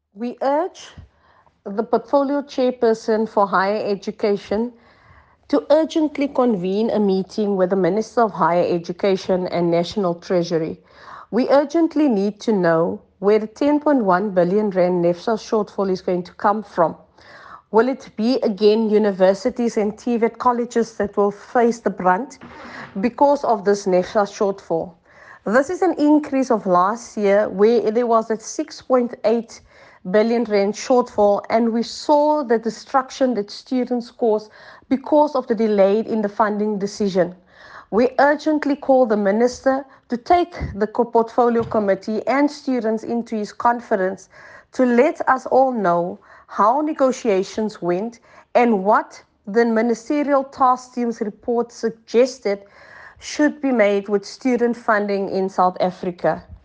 We urge the portfolio chairperson for higher education to urgently convene a meeting with the Minister of Higher Education and National Treasury. We urgently need to know where the 10.1 billion rand NEFSA shortfall is going to come from. Will it be again universities and TVET colleges that will face the brunt because of this NEFSA shortfall? This is an increase of last year where there was a 6.8 billion rand shortfall, and we saw the destruction that students caused because of the delay in the funding decision. We urgently call the minister to take the portfolio committee and students into his conference to let us all know how negotiations went and what the ministerial task team's report suggested should be made with student funding in South Africa.